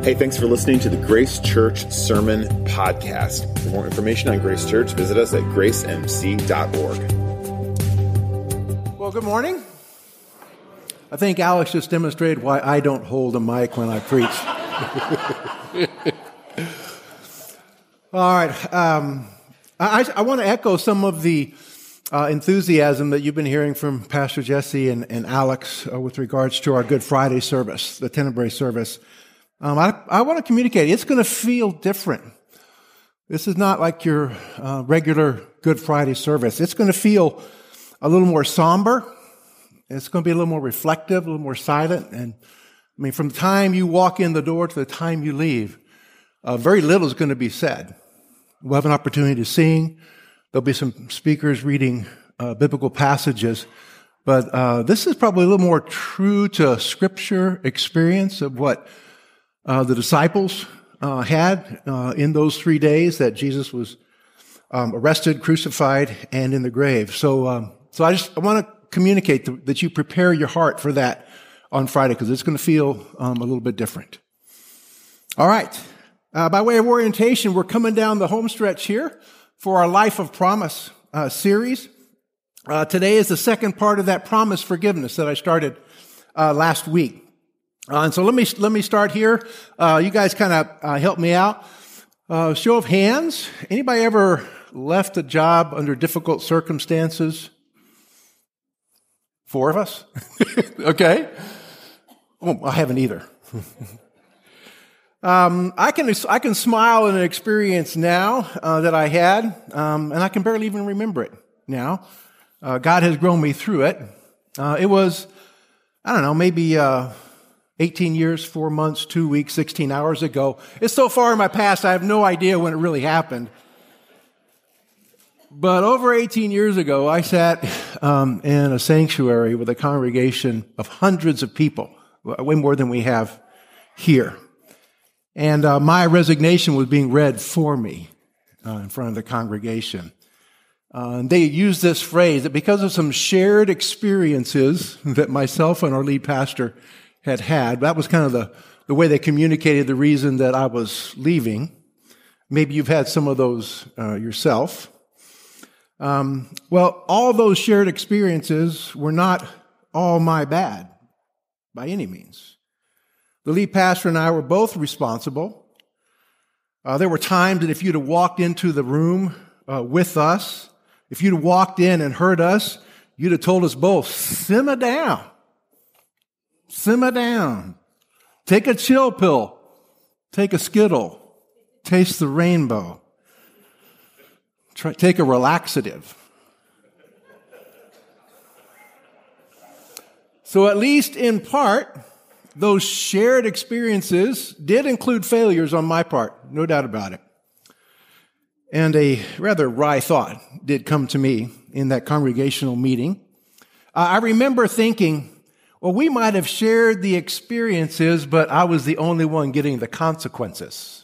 Hey, thanks for listening to the Grace Church Sermon Podcast. For more information on Grace Church, visit us at gracemc.org. Well, good morning. I think Alex just demonstrated why I don't hold a mic when I preach. All right. I want to echo some of the enthusiasm that you've been hearing from Pastor Jesse and Alex with regards to our Good Friday service, the Tenebrae service. I want to communicate. It's going to feel different. This is not like your regular Good Friday service. It's going to feel a little more somber. It's going to be a little more reflective, a little more silent. And I mean, from the time you walk in the door to the time you leave, very little is going to be said. We'll have an opportunity to sing. There'll be some speakers reading biblical passages. But this is probably a little more true to Scripture experience of what the disciples had in those 3 days that Jesus was arrested, crucified, and in the grave. So I want to communicate that you prepare your heart for that on Friday, because it's going to feel a little bit different. All right. By way of orientation, we're coming down the home stretch here for our Life of Promise series. Today is the second part of that promise forgiveness that I started last week. And so let me start here. You guys kind of help me out. Show of hands. Anybody ever left a job under difficult circumstances? 4 of us? Okay. Oh, I haven't either. I can smile at an experience now that I had, and I can barely even remember it now. God has grown me through it. It was, I don't know, maybe 18 years, 4 months, 2 weeks, 16 hours ago. It's so far in my past, I have no idea when it really happened. But over 18 years ago, I sat in a sanctuary with a congregation of hundreds of people, way more than we have here. And my resignation was being read for me in front of the congregation. And they used this phrase that because of some shared experiences that myself and our lead pastor had, that was kind of the way they communicated the reason that I was leaving. Maybe you've had some of those yourself. Well, all those shared experiences were not all my bad by any means. The lead pastor and I were both responsible. There were times that if you'd have walked into the room with us, if you'd have walked in and heard us, you'd have told us both, simmer down. Simmer down. Take a chill pill. Take a Skittle. Taste the rainbow. Take a relaxative. So at least in part, those shared experiences did include failures on my part, no doubt about it. And a rather wry thought did come to me in that congregational meeting. I remember thinking, well, we might have shared the experiences, but I was the only one getting the consequences.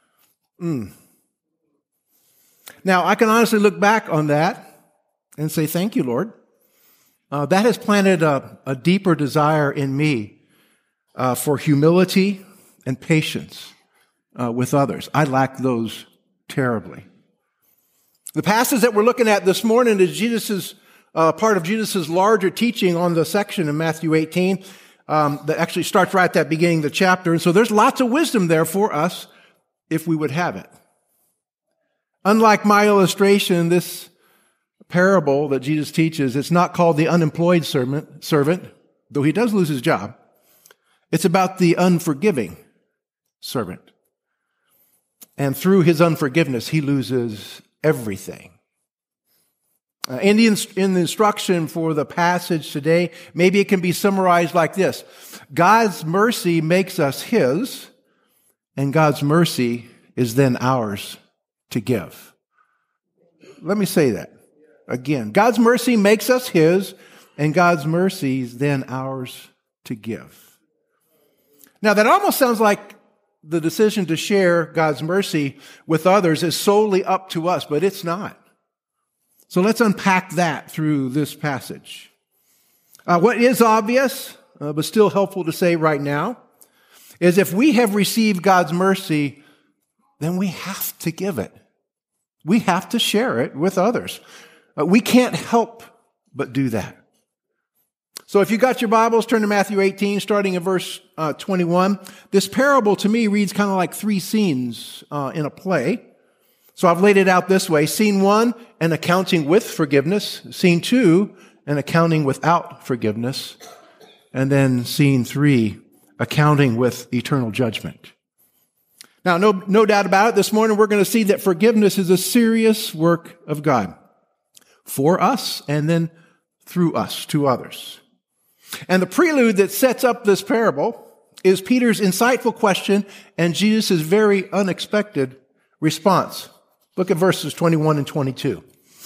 Now, I can honestly look back on that and say, thank you, Lord. That has planted a deeper desire in me for humility and patience with others. I lack those terribly. The passage that we're looking at this morning is part of Jesus' larger teaching on the section in Matthew 18 that actually starts right at that beginning of the chapter. And so there's lots of wisdom there for us if we would have it. Unlike my illustration, this parable that Jesus teaches, it's not called the unemployed servant, though he does lose his job. It's about the unforgiving servant. And through his unforgiveness, he loses everything. In the instruction for the passage today, maybe it can be summarized like this. God's mercy makes us his, and God's mercy is then ours to give. Let me say that again. God's mercy makes us his, and God's mercy is then ours to give. Now, that almost sounds like the decision to share God's mercy with others is solely up to us, but it's not. So let's unpack that through this passage. What is obvious, but still helpful to say right now, is if we have received God's mercy, then we have to give it. We have to share it with others. We can't help but do that. So if you got your Bibles, turn to Matthew 18, starting in verse 21. This parable to me reads kind of like three scenes in a play. So I've laid it out this way. Scene 1, an accounting with forgiveness. Scene 2, an accounting without forgiveness. And then scene 3, accounting with eternal judgment. Now, no doubt about it, this morning we're going to see that forgiveness is a serious work of God for us and then through us to others. And the prelude that sets up this parable is Peter's insightful question and Jesus' very unexpected response. Look at verses 21 and 22.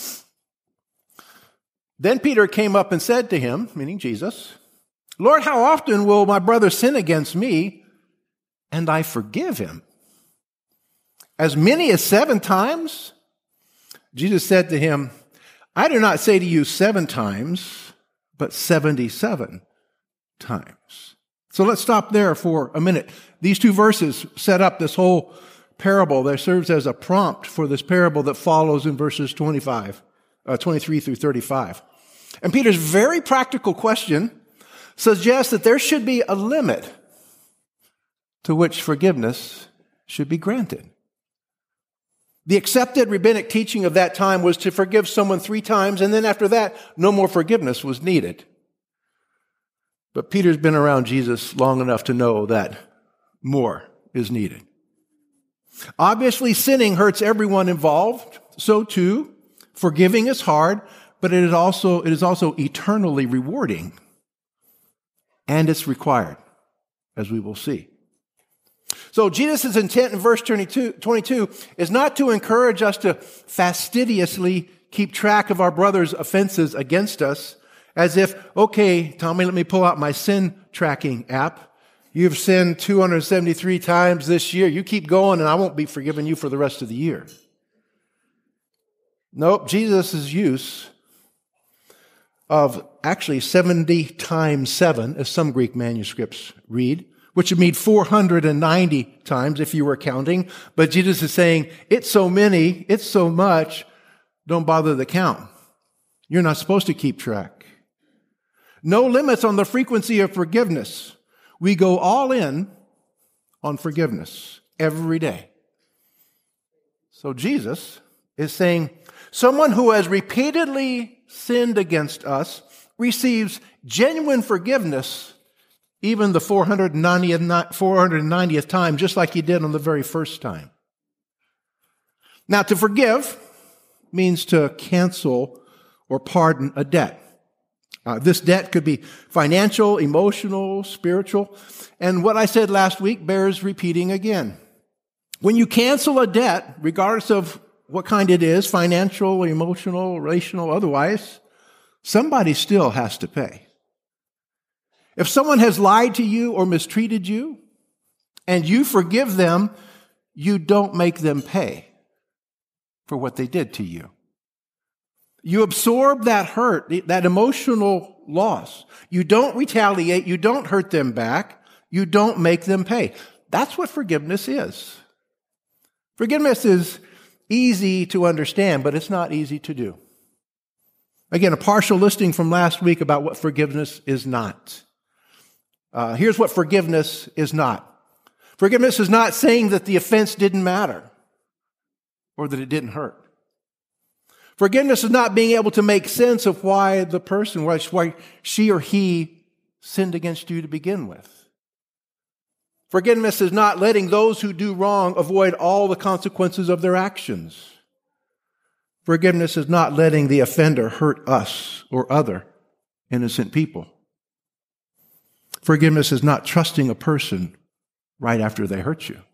Then Peter came up and said to him, meaning Jesus, Lord, how often will my brother sin against me and I forgive him? As many as 7 times? Jesus said to him, I do not say to you 7 times, but 77 times. So let's stop there for a minute. These 2 verses set up this whole parable that serves as a prompt for this parable that follows in verses 23 through 35. And Peter's very practical question suggests that there should be a limit to which forgiveness should be granted. The accepted rabbinic teaching of that time was to forgive someone 3 times, and then after that, no more forgiveness was needed. But Peter's been around Jesus long enough to know that more is needed. Obviously, sinning hurts everyone involved. So too, forgiving is hard, but it is also eternally rewarding. And it's required, as we will see. So Jesus' intent in verse 22 is not to encourage us to fastidiously keep track of our brother's offenses against us, as if, okay, Tommy, let me pull out my sin tracking app. You've sinned 273 times this year. You keep going and I won't be forgiving you for the rest of the year. Nope, Jesus' use of actually 70 times 7, as some Greek manuscripts read, which would mean 490 times if you were counting. But Jesus is saying, it's so many, it's so much, don't bother to count. You're not supposed to keep track. No limits on the frequency of forgiveness. We go all in on forgiveness every day. So Jesus is saying, someone who has repeatedly sinned against us receives genuine forgiveness even the 490th time, just like he did on the very first time. Now, to forgive means to cancel or pardon a debt. This debt could be financial, emotional, spiritual. And what I said last week bears repeating again. When you cancel a debt, regardless of what kind it is, financial, emotional, relational, otherwise, somebody still has to pay. If someone has lied to you or mistreated you, and you forgive them, you don't make them pay for what they did to you. You absorb that hurt, that emotional loss. You don't retaliate. You don't hurt them back. You don't make them pay. That's what forgiveness is. Forgiveness is easy to understand, but it's not easy to do. Again, a partial listing from last week about what forgiveness is not. Here's what forgiveness is not. Forgiveness is not saying that the offense didn't matter or that it didn't hurt. Forgiveness is not being able to make sense of why the person, why she or he sinned against you to begin with. Forgiveness is not letting those who do wrong avoid all the consequences of their actions. Forgiveness is not letting the offender hurt us or other innocent people. Forgiveness is not trusting a person right after they hurt you.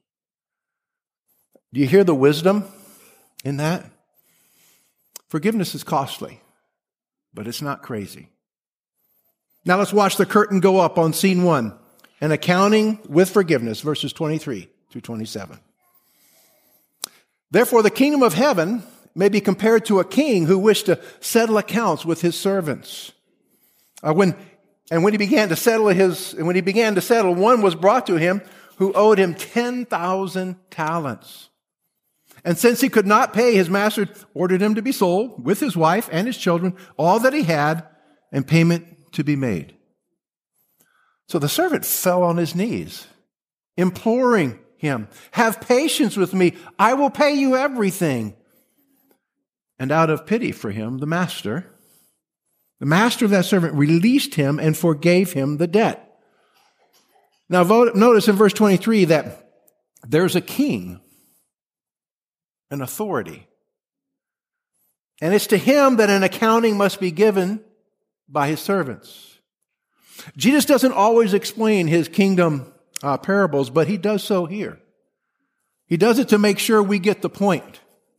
Do you hear the wisdom in that? Forgiveness is costly, but it's not crazy. Now let's watch the curtain go up on scene 1, an accounting with forgiveness, verses 23 through 27. Therefore, the kingdom of heaven may be compared to a king who wished to settle accounts with his servants. When he began to settle, one was brought to him who owed him 10,000 talents. And since he could not pay, his master ordered him to be sold with his wife and his children, all that he had, and payment to be made. So the servant fell on his knees, imploring him, "Have patience with me. I will pay you everything." And out of pity for him, the master of that servant released him and forgave him the debt. Now notice in verse 23 that there's a king, an authority. And it's to him that an accounting must be given by his servants. Jesus doesn't always explain his kingdom parables, but he does so here. He does it to make sure we get the point.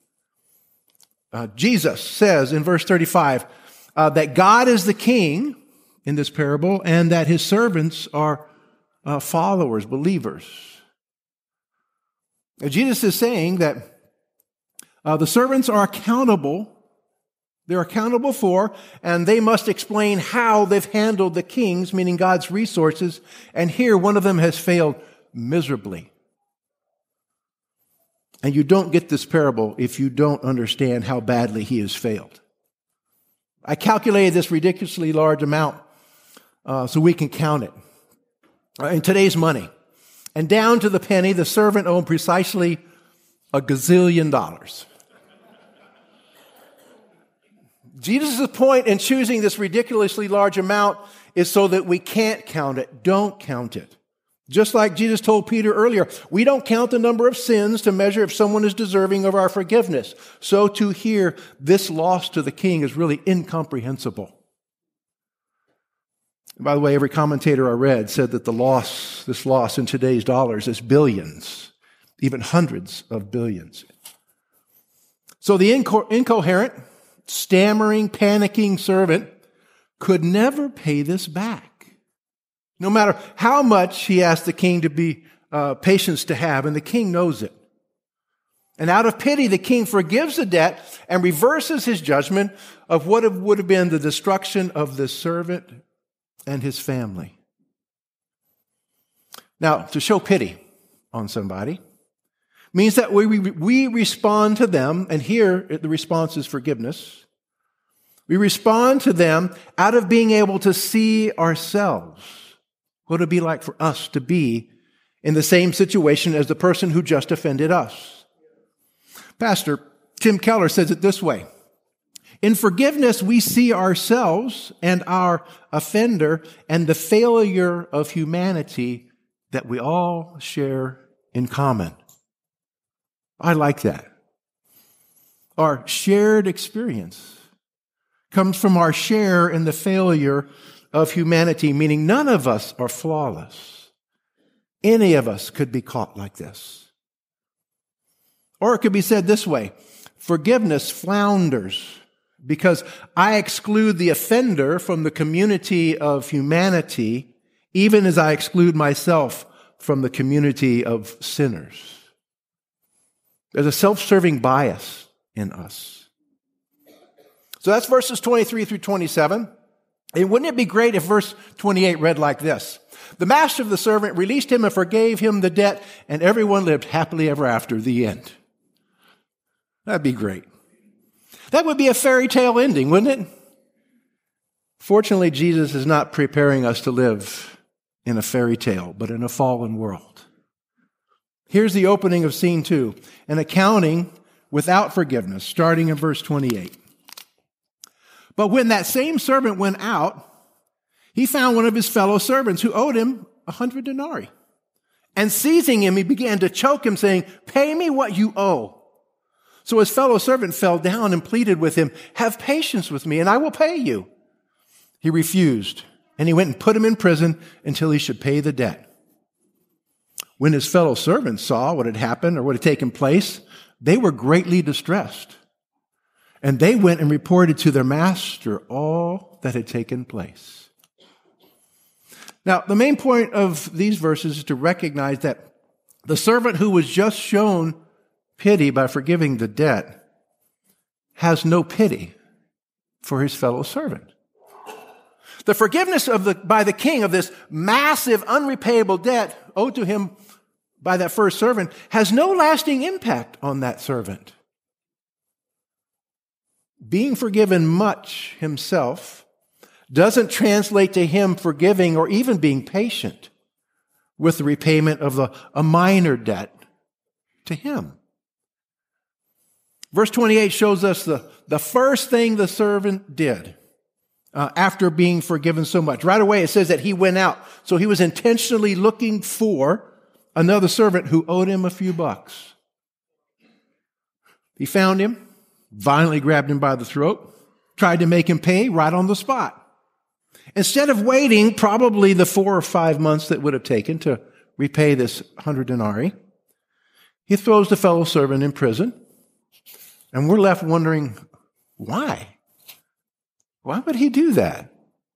Jesus says in verse 35 that God is the king in this parable and that his servants are followers, believers. Jesus is saying that the servants are accountable. They're accountable for, and they must explain how they've handled the king's, meaning God's resources. And here, one of them has failed miserably. And you don't get this parable if you don't understand how badly he has failed. I calculated this ridiculously large amount so we can count it. In today's money. And down to the penny, the servant owed precisely $1 gazillion. Jesus' point in choosing this ridiculously large amount is so that we can't count it. Don't count it. Just like Jesus told Peter earlier, we don't count the number of sins to measure if someone is deserving of our forgiveness. So to hear this loss to the king is really incomprehensible. And by the way, every commentator I read said that this loss in today's dollars is billions, even hundreds of billions. So the incoherent, stammering, panicking servant could never pay this back. No matter how much he asked the king to be patience to have, and the king knows it. And out of pity, the king forgives the debt and reverses his judgment of what would have been the destruction of the servant and his family. Now, to show pity on somebody means that we respond to them, and here the response is forgiveness. We respond to them out of being able to see ourselves, what it would be like for us to be in the same situation as the person who just offended us. Pastor Tim Keller says it this way: in forgiveness, we see ourselves and our offender and the failure of humanity that we all share in common. I like that. Our shared experience comes from our share in the failure of humanity, meaning none of us are flawless. Any of us could be caught like this. Or it could be said this way: forgiveness flounders because I exclude the offender from the community of humanity, even as I exclude myself from the community of sinners. There's a self-serving bias in us. So that's verses 23 through 27. And wouldn't it be great if verse 28 read like this: the master of the servant released him and forgave him the debt, and everyone lived happily ever after. The end. That'd be great. That would be a fairy tale ending, wouldn't it? Fortunately, Jesus is not preparing us to live in a fairy tale, but in a fallen world. Here's the opening of scene 2, an accounting without forgiveness, starting in verse 28. But when that same servant went out, he found one of his fellow servants who owed him 100 denarii. And seizing him, he began to choke him, saying, "Pay me what you owe." So his fellow servant fell down and pleaded with him, "Have patience with me, and I will pay you." He refused, and he went and put him in prison until he should pay the debt. When his fellow servants saw what had happened or what had taken place, they were greatly distressed. And they went and reported to their master all that had taken place. Now, the main point of these verses is to recognize that the servant who was just shown pity by forgiving the debt has no pity for his fellow servant. The forgiveness by the king of this massive, unrepayable debt owed to him by that first servant has no lasting impact on that servant. Being forgiven much himself doesn't translate to him forgiving or even being patient with the repayment of a minor debt to him. Verse 28 shows us the first thing the servant did after being forgiven so much. Right away it says that he went out. So he was intentionally looking for another servant who owed him a few bucks. He found him, violently grabbed him by the throat, tried to make him pay right on the spot. Instead of waiting probably the 4 or 5 months that would have taken to repay this 100 denarii, he throws the fellow servant in prison. And we're left wondering, why? Why would he do that?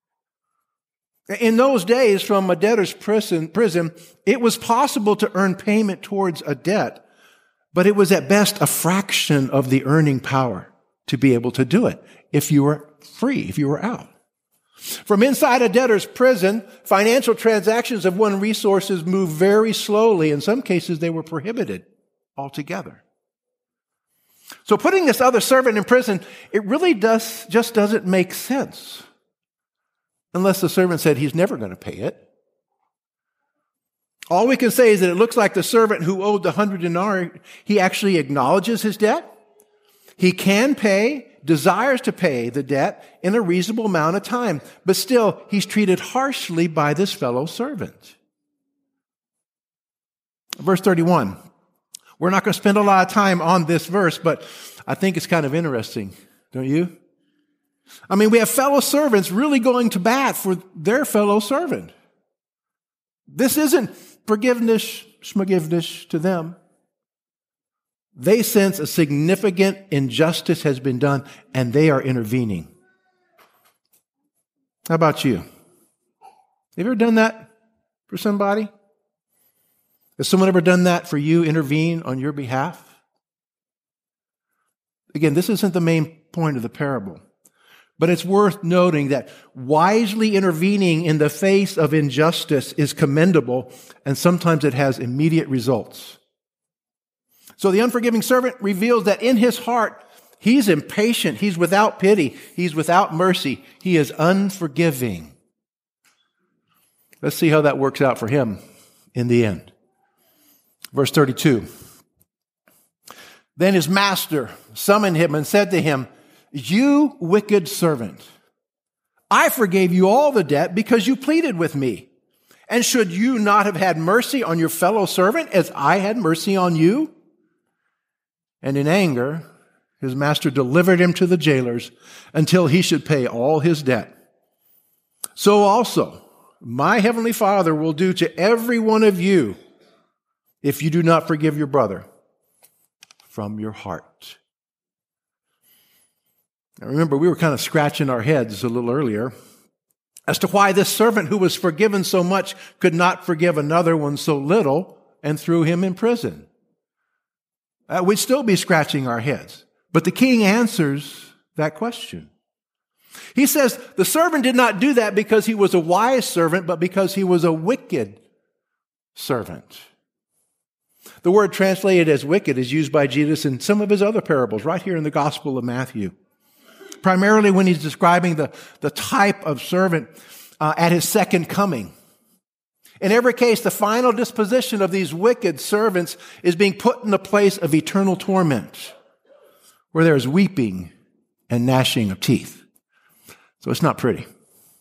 In those days, from a debtor's prison, it was possible to earn payment towards a debt, but it was at best a fraction of the earning power to be able to do it if you were free, if you were out. From inside a debtor's prison, financial transactions of one resources moved very slowly. In some cases, they were prohibited altogether. So putting this other servant in prison, it really just doesn't make sense. Unless the servant said he's never going to pay it. All we can say is that it looks like the servant who owed the 100 denarii, he actually acknowledges his debt. He can pay, desires to pay the debt in a reasonable amount of time. But still, he's treated harshly by this fellow servant. Verse 31. We're not going to spend a lot of time on this verse, but I think it's kind of interesting, don't you? I mean, we have fellow servants really going to bat for their fellow servant. This isn't forgiveness, schmagiveness to them. They sense a significant injustice has been done, and they are intervening. How about you? Have you ever done that for somebody? Has someone ever done that for you, intervene on your behalf? Again, this isn't the main point of the parable, but it's worth noting that wisely intervening in the face of injustice is commendable, and sometimes it has immediate results. So the unforgiving servant reveals that in his heart, he's impatient, he's without pity, he's without mercy, he is unforgiving. Let's see how that works out for him in the end. Verse 32. Then his master summoned him and said to him, "You wicked servant, I forgave you all the debt because you pleaded with me. And should you not have had mercy on your fellow servant as I had mercy on you?" And in anger, his master delivered him to the jailers until he should pay all his debt. So also, my heavenly Father will do to every one of you if you do not forgive your brother from your heart. Now remember, we were kind of scratching our heads a little earlier as to why this servant who was forgiven so much could not forgive another one so little and threw him in prison. We'd still be scratching our heads. But the king answers that question. He says the servant did not do that because he was a wise servant, but because he was a wicked servant. The word translated as wicked is used by Jesus in some of his other parables, right here in the Gospel of Matthew. Primarily when he's describing the type of servant at his second coming. In every case, the final disposition of these wicked servants is being put in the place of eternal torment, where there is weeping and gnashing of teeth. So it's not pretty.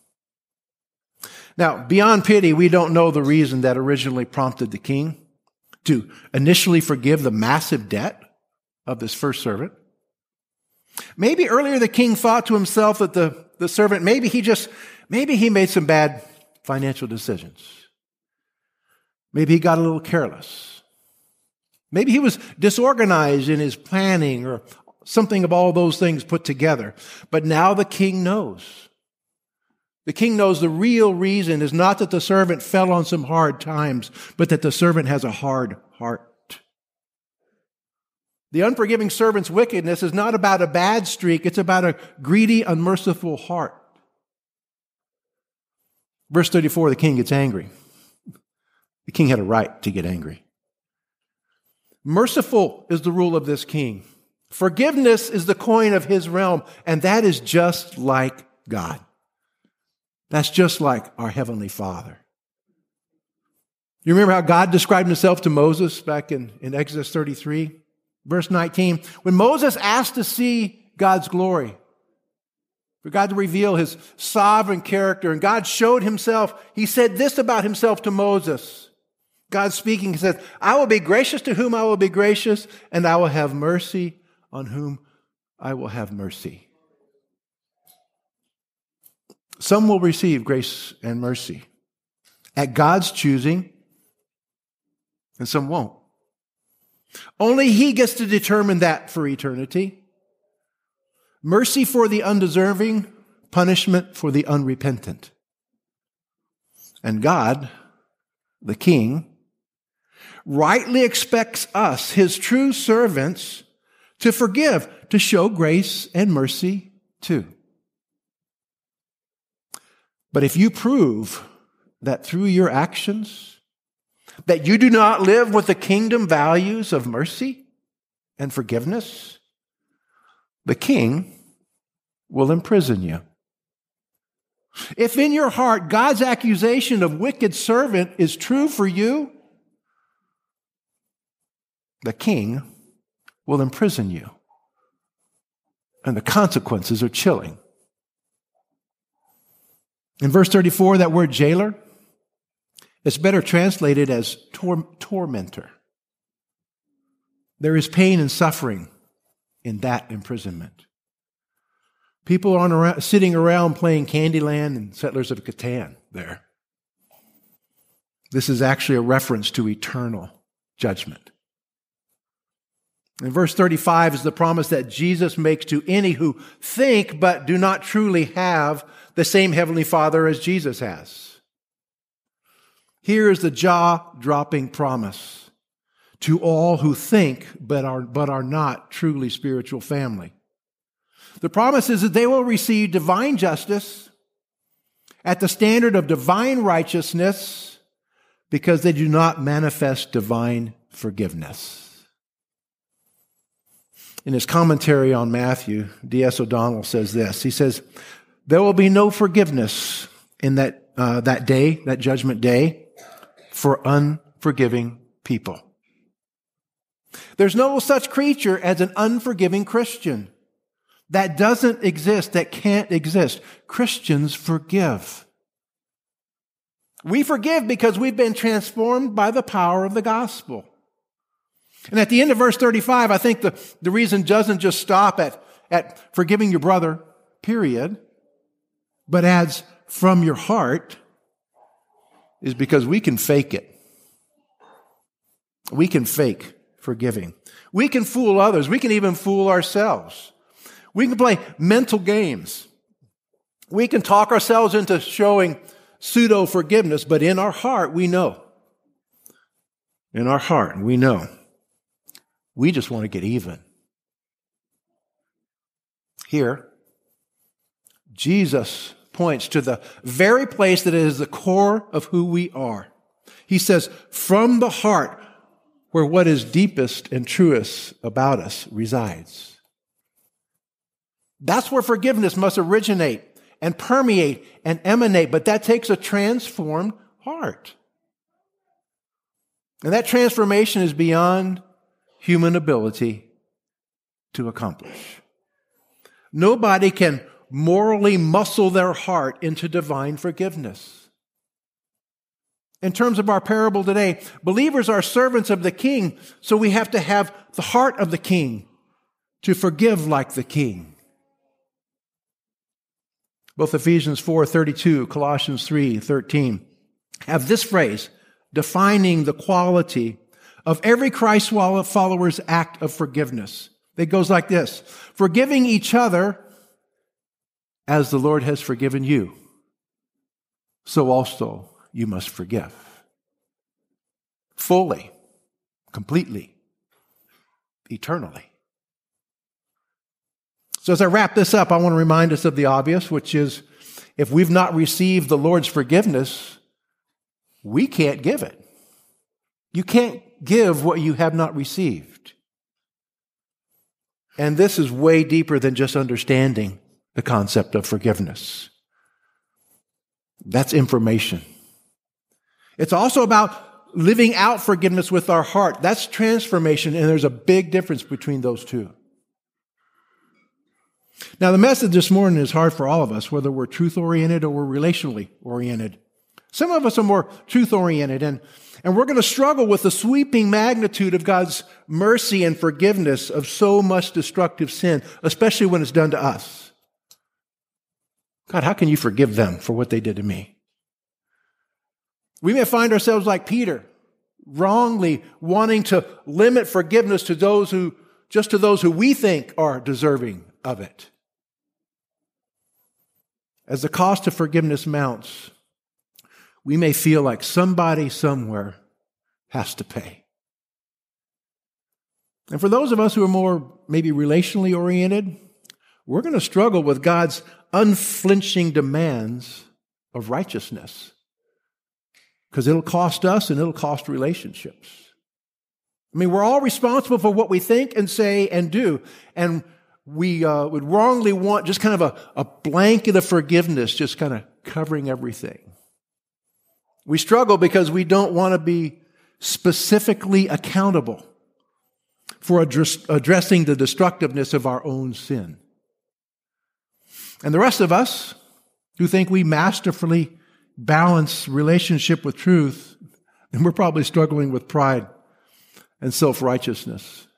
Now, beyond pity, we don't know the reason that originally prompted the king to initially forgive the massive debt of this first servant. Maybe earlier the king thought to himself that the servant, maybe he made some bad financial decisions. Maybe he got a little careless. Maybe he was disorganized in his planning or something of all those things put together. But now the king knows. The king knows the real reason is not that the servant fell on some hard times, but that the servant has a hard heart. The unforgiving servant's wickedness is not about a bad streak. It's about a greedy, unmerciful heart. Verse 34, the king gets angry. The king had a right to get angry. Merciful is the rule of this king. Forgiveness is the coin of his realm, and that is just like God. That's just like our Heavenly Father. You remember how God described himself to Moses back in Exodus 33? Verse 19, when Moses asked to see God's glory, for God to reveal his sovereign character, and God showed himself, he said this about himself to Moses. God speaking, he said, I will be gracious to whom I will be gracious, and I will have mercy on whom I will have mercy. Some will receive grace and mercy at God's choosing, and some won't. Only he gets to determine that for eternity. Mercy for the undeserving, punishment for the unrepentant. And God, the King, rightly expects us, his true servants, to forgive, to show grace and mercy too. But if you prove that through your actions, that you do not live with the kingdom values of mercy and forgiveness, the king will imprison you. If in your heart God's accusation of wicked servant is true for you, the king will imprison you. And the consequences are chilling. In verse 34, that word jailer, it's better translated as tormentor. There is pain and suffering in that imprisonment. People aren't sitting around playing Candyland and Settlers of Catan there. This is actually a reference to eternal judgment. In verse 35 is the promise that Jesus makes to any who think but do not truly have the same Heavenly Father as Jesus has. Here is the jaw-dropping promise to all who think but are not truly spiritual family. The promise is that they will receive divine justice at the standard of divine righteousness because they do not manifest divine forgiveness. In his commentary on Matthew, D.S. O'Donnell says this. He says, there will be no forgiveness in that day, that judgment day, for unforgiving people. There's no such creature as an unforgiving Christian. That doesn't exist, that can't exist. Christians forgive. We forgive because we've been transformed by the power of the gospel. And at the end of verse 35, I think the reason doesn't just stop at forgiving your brother, period, but adds from your heart, is because we can fake it. We can fake forgiving. We can fool others. We can even fool ourselves. We can play mental games. We can talk ourselves into showing pseudo-forgiveness, but in our heart, we know. In our heart, we know. We just want to get even. Here, Jesus points to the very place that is the core of who we are. He says, from the heart, where what is deepest and truest about us resides. That's where forgiveness must originate and permeate and emanate, but that takes a transformed heart. And that transformation is beyond human ability to accomplish. Nobody can morally muscle their heart into divine forgiveness. In terms of our parable today, believers are servants of the King, so we have to have the heart of the King to forgive like the King. Both Ephesians 4:32, Colossians 3:13 have this phrase defining the quality of every Christ follower's act of forgiveness. It goes like this: forgiving each other as the Lord has forgiven you, so also you must forgive. Fully, completely, eternally. So as I wrap this up, I want to remind us of the obvious, which is if we've not received the Lord's forgiveness, we can't give it. You can't give what you have not received. And this is way deeper than just understanding the concept of forgiveness. That's information. It's also about living out forgiveness with our heart. That's transformation, and there's a big difference between those two. Now, the message this morning is hard for all of us, whether we're truth-oriented or we're relationally oriented. Some of us are more truth-oriented, and we're going to struggle with the sweeping magnitude of God's mercy and forgiveness of so much destructive sin, especially when it's done to us. God, how can you forgive them for what they did to me? We may find ourselves like Peter, wrongly wanting to limit forgiveness to those who we think are deserving of it. As the cost of forgiveness mounts, we may feel like somebody somewhere has to pay. And for those of us who are more maybe relationally oriented, we're going to struggle with God's unflinching demands of righteousness. Because it'll cost us and it'll cost relationships. I mean, we're all responsible for what we think and say and do. And we would wrongly want just kind of a blanket of forgiveness, just kind of covering everything. We struggle because we don't want to be specifically accountable for addressing the destructiveness of our own sin. And the rest of us who think we masterfully balance relationship with truth, and we're probably struggling with pride and self-righteousness.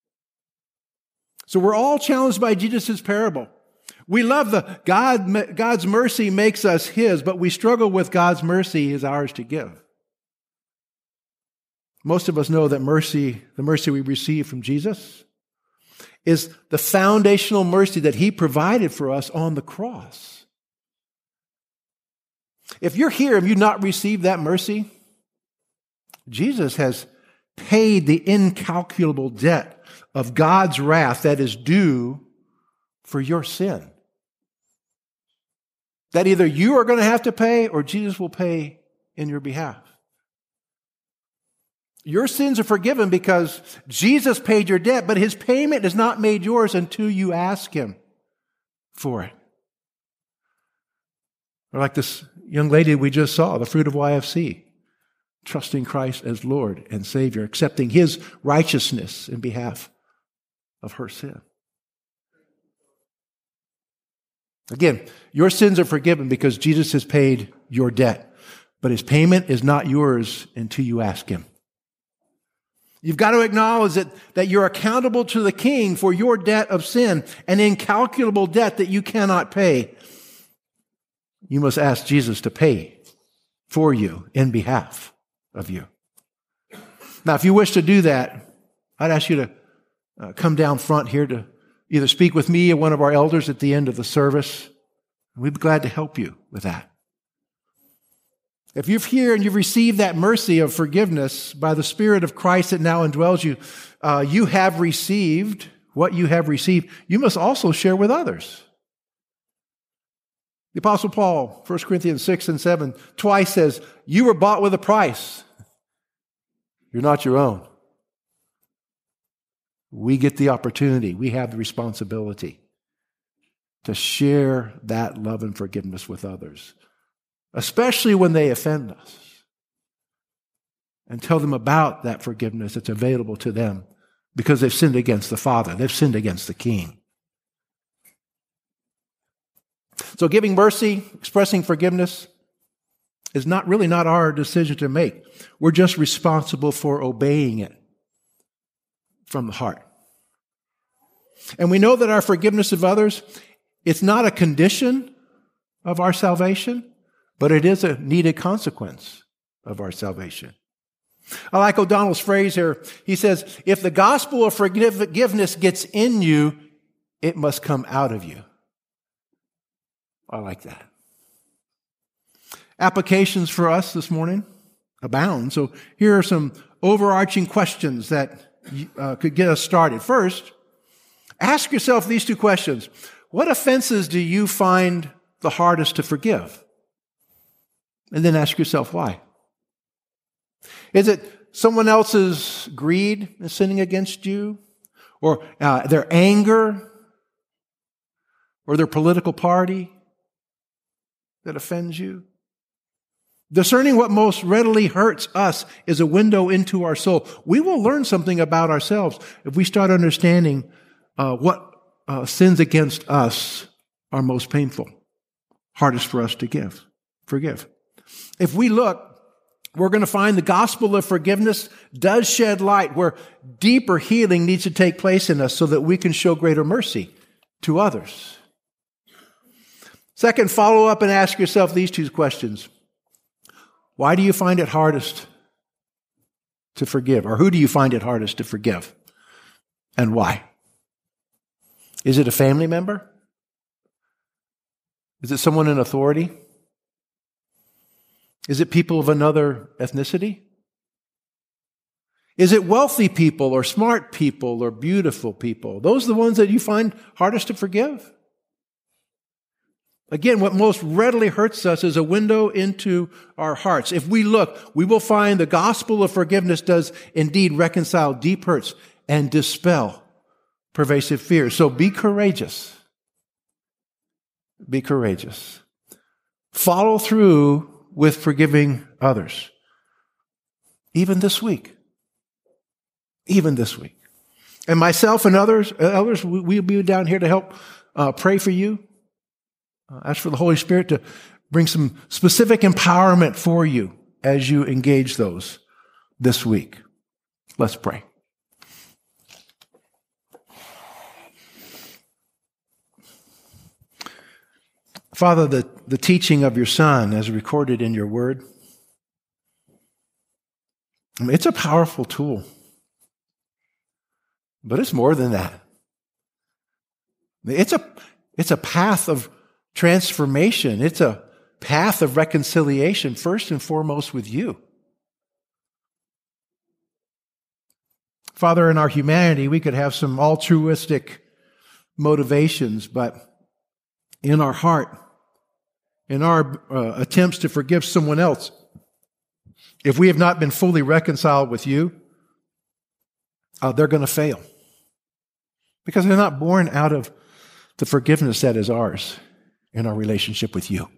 So we're all challenged by Jesus' parable. We love God's mercy makes us His, but we struggle with God's mercy is ours to give. Most of us know that mercy, the mercy we receive from Jesus, is the foundational mercy that He provided for us on the cross. If you're here and you've not received that mercy, Jesus has paid the incalculable debt of God's wrath that is due for your sin. That either you are going to have to pay or Jesus will pay in your behalf. Your sins are forgiven because Jesus paid your debt, but His payment is not made yours until you ask Him for it. Or like this young lady we just saw, the fruit of YFC, trusting Christ as Lord and Savior, accepting His righteousness in behalf of her sin. Again, your sins are forgiven because Jesus has paid your debt, but His payment is not yours until you ask Him. You've got to acknowledge that you're accountable to the King for your debt of sin, an incalculable debt that you cannot pay. You must ask Jesus to pay for you in behalf of you. Now, if you wish to do that, I'd ask you to come down front here to either speak with me or one of our elders at the end of the service. We'd be glad to help you with that. If you're here and you've received that mercy of forgiveness by the Spirit of Christ that now indwells you, you have received what you have received. You must also share with others. The Apostle Paul, 1 Corinthians 6 and 7, twice says, you were bought with a price. You're not your own. We get the opportunity. We have the responsibility to share that love and forgiveness with others, especially when they offend us, and tell them about that forgiveness that's available to them because they've sinned against the Father. They've sinned against the King. So giving mercy, expressing forgiveness is not our decision to make. We're just responsible for obeying it from the heart. And we know that our forgiveness of others, it's not a condition of our salvation, but it is a needed consequence of our salvation. I like O'Donnell's phrase here. He says, if the gospel of forgiveness gets in you, it must come out of you. I like that. Applications for us this morning abound. So here are some overarching questions that could get us started. First, ask yourself these two questions. What offenses do you find the hardest to forgive? And then ask yourself why. Is it someone else's greed is sinning against you, or their anger, or their political party that offends you? Discerning what most readily hurts us is a window into our soul. We will learn something about ourselves if we start understanding what sins against us are most painful, hardest for us to forgive. If we look, we're going to find the gospel of forgiveness does shed light where deeper healing needs to take place in us so that we can show greater mercy to others. Second, follow up and ask yourself these two questions. Why do you find it hardest to forgive? Or who do you find it hardest to forgive? And why? Is it a family member? Is it someone in authority? Is it people of another ethnicity? Is it wealthy people or smart people or beautiful people? Those are the ones that you find hardest to forgive? Again, what most readily hurts us is a window into our hearts. If we look, we will find the gospel of forgiveness does indeed reconcile deep hurts and dispel pervasive fears. So be courageous. Be courageous. Follow through with forgiving others. Even this week. Even this week. And myself and others, we'll be down here to help pray for you. Ask for the Holy Spirit to bring some specific empowerment for you as you engage those this week. Let's pray. Father, the teaching of your Son as recorded in your word, it's a powerful tool. But it's more than that. It's a path of transformation. It's a path of reconciliation, first and foremost with you. Father, in our humanity, we could have some altruistic motivations, but in our heart, in our attempts to forgive someone else, if we have not been fully reconciled with you, they're going to fail. Because they're not born out of the forgiveness that is ours in our relationship with you.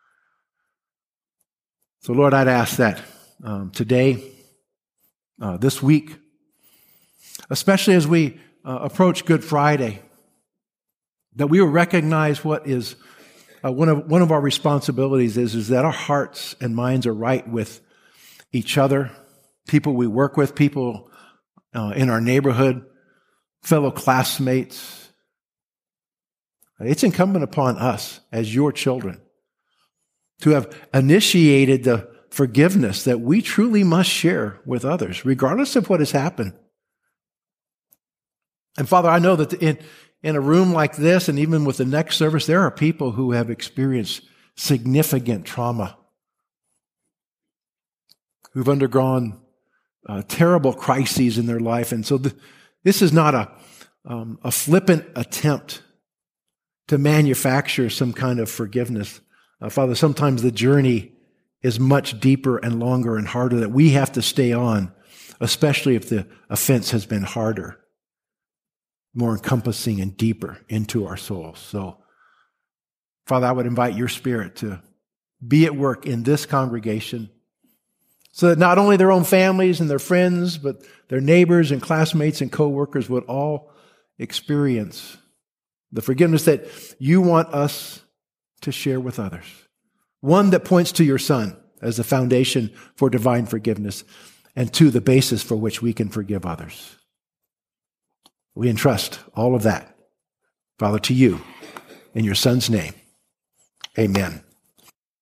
So, Lord, I'd ask that today, this week, especially as we approach Good Friday, that we will recognize what is one of our responsibilities is that our hearts and minds are right with each other, people we work with, people in our neighborhood, fellow classmates. It's incumbent upon us as your children to have initiated the forgiveness that we truly must share with others, regardless of what has happened. And Father, I know that in a room like this, and even with the next service, there are people who have experienced significant trauma, who've undergone terrible crises in their life. And so this is not a flippant attempt to manufacture some kind of forgiveness. Father, sometimes the journey is much deeper and longer and harder that we have to stay on, especially if the offense has been harder, more encompassing and deeper into our souls. So, Father, I would invite your Spirit to be at work in this congregation so that not only their own families and their friends, but their neighbors and classmates and co-workers would all experience the forgiveness that you want us to share with others. One that points to your Son as the foundation for divine forgiveness, and two, the basis for which we can forgive others. We entrust all of that, Father, to you in your Son's name. Amen.